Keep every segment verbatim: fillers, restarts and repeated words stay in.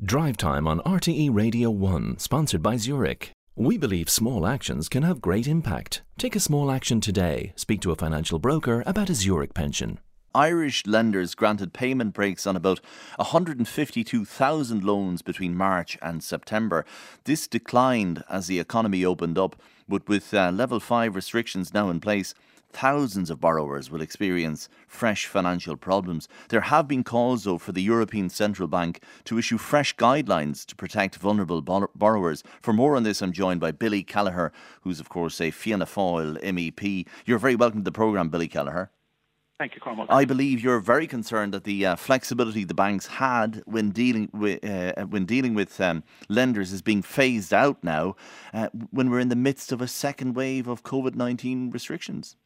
Drive Time on R T E Radio one, sponsored by Zurich. We believe small actions can have great impact. Take a small action today. Speak to a financial broker about a Zurich pension. Irish lenders granted payment breaks on about one hundred fifty-two thousand loans between March and September. This declined as the economy opened up, but with uh, level five restrictions now in place, thousands of borrowers will experience fresh financial problems. There have been calls, though, for the European Central Bank to issue fresh guidelines to protect vulnerable bor- borrowers. For more on this, I'm joined by Billy Kelleher, who's, of course, a Fianna Fáil M E P. You're very welcome to the programme, Billy Kelleher. Thank you, Cormac. I believe you're very concerned that the uh, flexibility the banks had when dealing with uh, when dealing with um, lenders is being phased out now, uh, when we're in the midst of a second wave of COVID nineteen restrictions.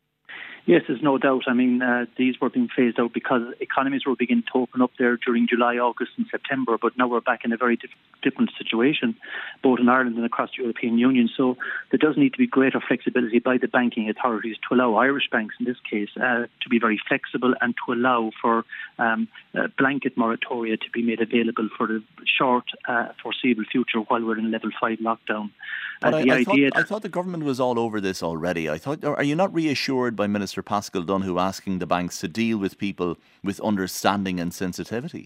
Yes, there's no doubt. I mean, uh, these were being phased out because economies were beginning to open up there during July, August and September, but now we're back in a very diff- different situation, both in Ireland and across the European Union. So there does need to be greater flexibility by the banking authorities to allow Irish banks, in this case, uh, to be very flexible and to allow for um, uh, blanket moratoria to be made available for the short, uh, foreseeable future while we're in level five lockdown. But Uh, I, the I, idea thought, I thought the government was all over this already. I thought, are you not reassured by Minister Pascal Donoghue asking the banks to deal with people with understanding and sensitivity?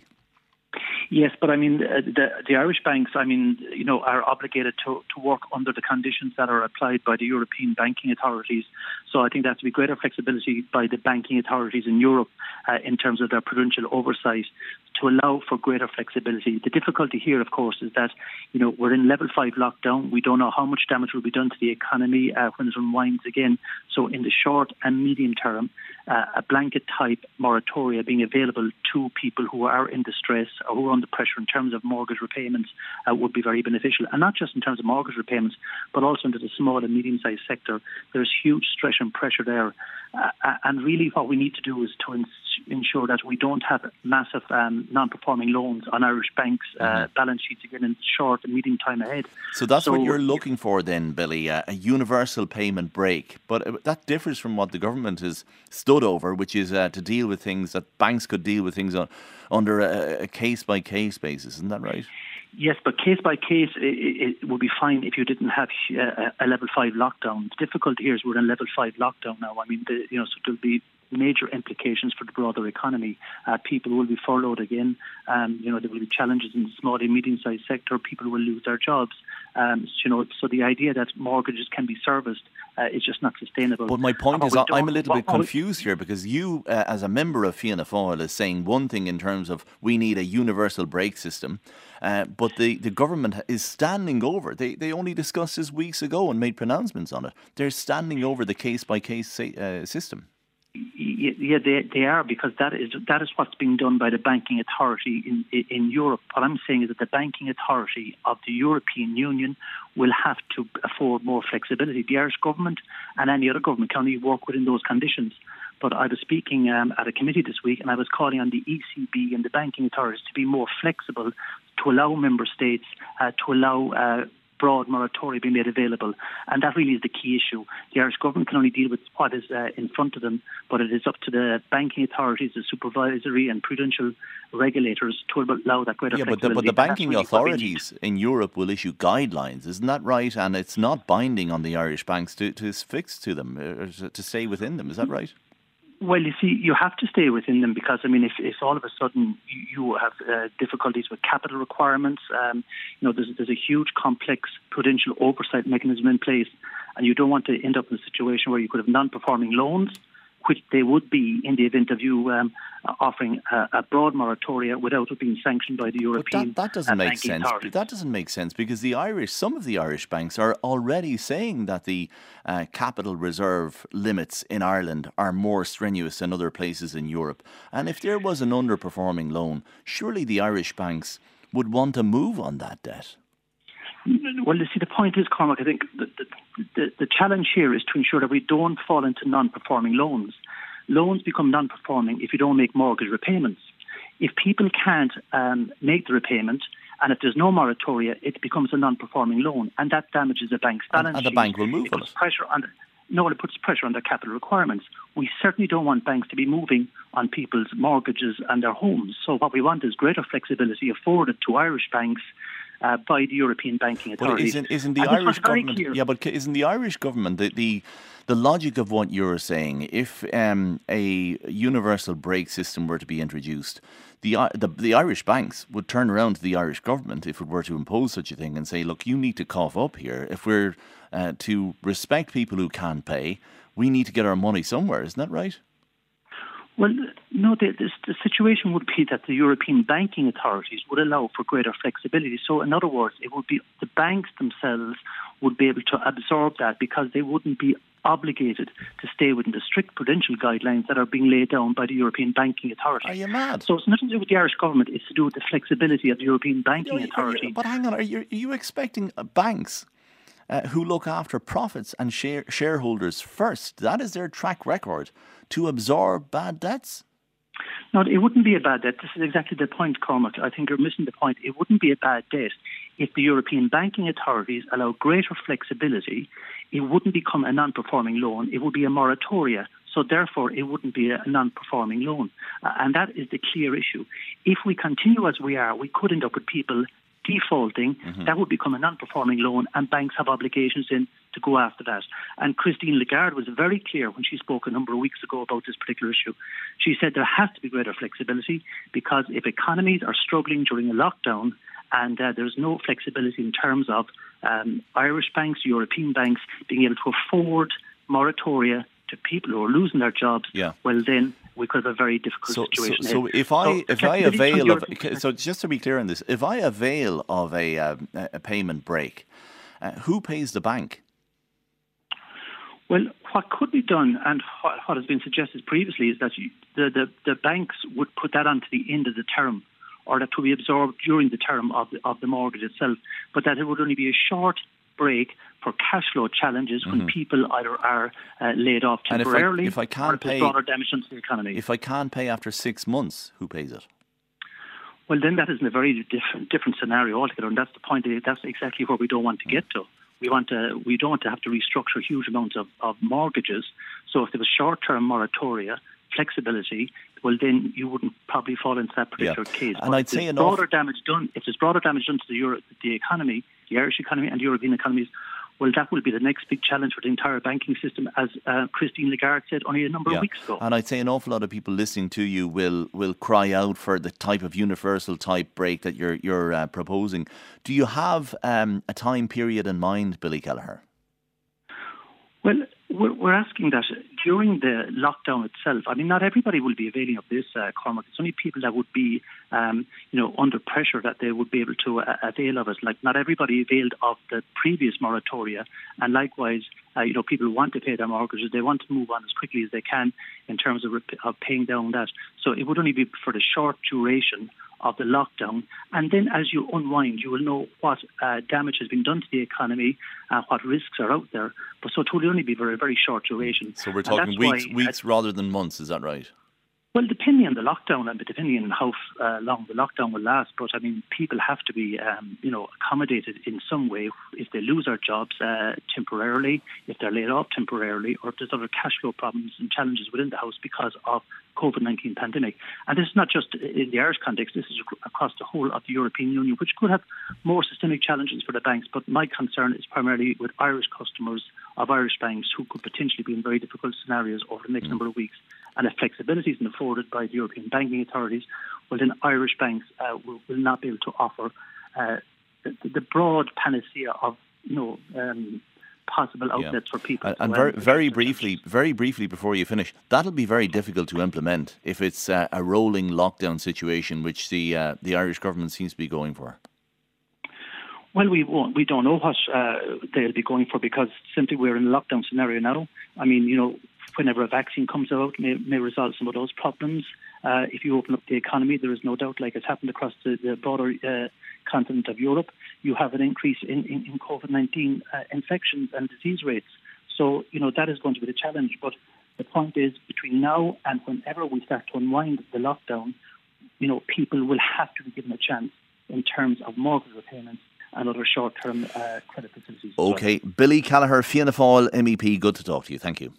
Yes, but I mean, uh, the, the Irish banks, I mean, you know, are obligated to, to work under the conditions that are applied by the European banking authorities. So I think there has to be greater flexibility by the banking authorities in Europe uh, in terms of their prudential oversight to allow for greater flexibility. The difficulty here, of course, is that, you know, we're in level five lockdown. We don't know how much damage will be done to the economy uh, when it unwinds again. So in the short and medium term, uh, a blanket type moratoria being available to people who are in distress or who are under pressure in terms of mortgage repayments uh, would be very beneficial. And not just in terms of mortgage repayments, but also into the small and medium-sized sector. There's huge stress and pressure there. Uh, and really what we need to do is to ins- ensure that we don't have massive um, non-performing loans on Irish banks' uh, mm-hmm. balance sheets again in short and medium time ahead. So that's so, what you're looking for then, Billy, uh, a universal payment break. But uh, that differs from what the government has stood over, which is uh, to deal with things that banks could deal with things on, under a, a case-by-case basis. Isn't that right? Yes, but case by case, it, it would be fine if you didn't have uh, a level five lockdown. The difficulty here is we're in level five lockdown now. I mean, the, you know, so there'll be major implications for the broader economy. Uh, people will be furloughed again. Um, you know, there will be challenges in the small and medium-sized sector. People will lose their jobs. Um, you know, so the idea that mortgages can be serviced uh, is just not sustainable. But my point is, I'm a little bit confused here because you, uh, as a member of Fianna Fáil, is saying one thing in terms of we need a universal break system, uh, but the, the government is standing over. They they only discussed this weeks ago and made pronouncements on it. They're standing over the case-by-case uh, system. Yeah, they they are, because that is that is what's being done by the banking authority in in Europe. What I'm saying is that the banking authority of the European Union will have to afford more flexibility. The Irish government and any other government can only work within those conditions. But I was speaking um, at a committee this week, and I was calling on the E C B and the banking authorities to be more flexible, to allow member states uh, to allow Uh, broad moratoria being made available, and that really is the key issue. The Irish government can only deal with what is uh, in front of them, but it is up to the banking authorities, the supervisory and prudential regulators to allow that greater yeah, flexibility. But the, but the banking really authorities in Europe will issue guidelines, isn't that right? And it's not binding on the Irish banks to, to fix to them, or to stay within them, is that right? Well, you see, you have to stay within them because, I mean, if, if all of a sudden you have uh, difficulties with capital requirements, um, you know, there's, there's a huge complex prudential oversight mechanism in place, and you don't want to end up in a situation where you could have non-performing loans, which they would be in the event of you um, offering a, a broad moratoria without it being sanctioned by the European. But that, that doesn't uh, make sense. authorities. That doesn't make sense because the Irish, some of the Irish banks are already saying that the uh, capital reserve limits in Ireland are more strenuous than other places in Europe. And if there was an underperforming loan, surely the Irish banks would want to move on that debt. Well, you see, the point is, Cormac, I think the, the, the, the challenge here is to ensure that we don't fall into non-performing loans. Loans become non-performing if you don't make mortgage repayments. If people can't um, make the repayment, and if there's no moratoria, it becomes a non-performing loan, and that damages a bank's balance and, and the sheet. bank will move it on puts it. pressure on the, nor it puts pressure on their capital requirements. We certainly don't want banks to be moving on people's mortgages and their homes. So what we want is greater flexibility afforded to Irish banks uh, by the European banking authorities. But isn't, isn't the and Irish government? clear. Yeah, but isn't the Irish government the the, the logic of what you're saying? If um, a universal brake system were to be introduced, the, the the Irish banks would turn around to the Irish government if it were to impose such a thing and say, look, you need to cough up here. If we're uh, to respect people who can't pay, we need to get our money somewhere. Isn't that right? Well, no, the, the, the situation would be that the European banking authorities would allow for greater flexibility. So, in other words, it would be the banks themselves would be able to absorb that because they wouldn't be obligated to stay within the strict prudential guidelines that are being laid down by the European banking authority. Are you mad? So it's nothing to do with the Irish government, it's to do with the flexibility of the European banking Are you- are you- authority. But hang on, are you, are you expecting uh, banks uh, who look after profits and share, shareholders first, that is their track record, to absorb bad debts? No, it wouldn't be a bad debt. This is exactly the point, Cormac. I think you're missing the point. It wouldn't be a bad debt if the European banking authorities allow greater flexibility. It wouldn't become a non-performing loan. It would be a moratoria. So therefore, it wouldn't be a non-performing loan. Uh, and that is the clear issue. If we continue as we are, we could end up with people defaulting. Mm-hmm. That would become a non-performing loan, and banks have obligations in to go after that. And Christine Lagarde was very clear when she spoke a number of weeks ago about this particular issue. She said there has to be greater flexibility because if economies are struggling during a lockdown and uh, there's no flexibility in terms of um, Irish banks, European banks being able to afford moratoria to people who are losing their jobs, yeah. well then we could have a very difficult so, situation. So, so if I so if I avail of so just to be clear on this, if I avail of a um, a payment break, uh, who pays the bank? Well, what could be done, and what, what has been suggested previously, is that you, the, the the banks would put that onto the end of the term, or that to be absorbed during the term of the, of the mortgage itself, but that it would only be a short break for cash flow challenges when mm-hmm. people either are uh, laid off temporarily and if I, if I can't or if pay, broader damage to the economy. If I can't pay after six months, who pays it? Well, then that is in a very different different scenario altogether, and that's the point. That's exactly where we don't want to get to. We want to we don't want to have to restructure huge amounts of, of mortgages. So if there was short-term moratoria, flexibility, well, then you wouldn't probably fall into that particular yeah. case. And but I'd say if enough. broader damage done, if there's broader damage done to the Euro, the economy, the Irish economy and the European economies, well, that will be the next big challenge for the entire banking system, as uh, Christine Lagarde said only a number yeah. of weeks ago. And I'd say an awful lot of people listening to you will will cry out for the type of universal type break that you're you're uh, proposing. Do you have um, a time period in mind, Billy Kelleher? Well, we're, we're asking that during the lockdown itself. I mean, not everybody will be availing of this, uh, Cormac. It's only people that would be, um, you know, under pressure that they would be able to uh, avail of it. Like, not everybody availed of the previous moratoria, and likewise, uh, you know, people want to pay their mortgages. They want to move on as quickly as they can in terms of, rep- of paying down that. So it would only be for the short duration of the lockdown, and then as you unwind, you will know what uh, damage has been done to the economy, uh, what risks are out there. But so it will only be for a very short duration. So we're talking weeks, why, weeks uh, rather than months. Is that right? Well, depending on the lockdown and depending on how uh, long the lockdown will last, but I mean, people have to be, um, you know, accommodated in some way if they lose their jobs uh, temporarily, if they're laid off temporarily, or if there's other cash flow problems and challenges within the house because of COVID nineteen pandemic. And this is not just in the Irish context, this is across the whole of the European Union, which could have more systemic challenges for the banks. But my concern is primarily with Irish customers of Irish banks who could potentially be in very difficult scenarios over the next mm. number of weeks. And if flexibility is afforded by the European banking authorities, well, then Irish banks uh, will, will not be able to offer uh, the, the broad panacea of, you know, um, possible outlets yeah. for people. And, and very, very briefly, very briefly before you finish, that'll be very difficult to implement if it's uh, a rolling lockdown situation, which the uh, the Irish government seems to be going for. Well, we won't. We don't know what uh, they'll be going for because simply we're in a lockdown scenario now. I mean, you know, whenever a vaccine comes out, may, may resolve some of those problems. Uh, if you open up the economy, there is no doubt, like it's happened across the, the broader uh, continent of Europe, you have an increase in, in, in COVID nineteen uh, infections and disease rates. So, you know, that is going to be the challenge. But the point is, between now and whenever we start to unwind the lockdown, you know, people will have to be given a chance in terms of mortgage repayments and other short-term uh, credit facilities. Okay. Billy Callagher, Fianna Fáil M E P, good to talk to you. Thank you.